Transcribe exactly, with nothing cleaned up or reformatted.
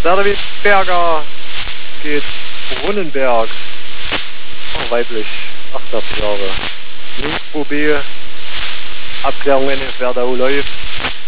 Berger geht Brunnenberg. Oh, weiblich, achtundachtzig Jahre. Notprobe, Abklärung, wer da läuft.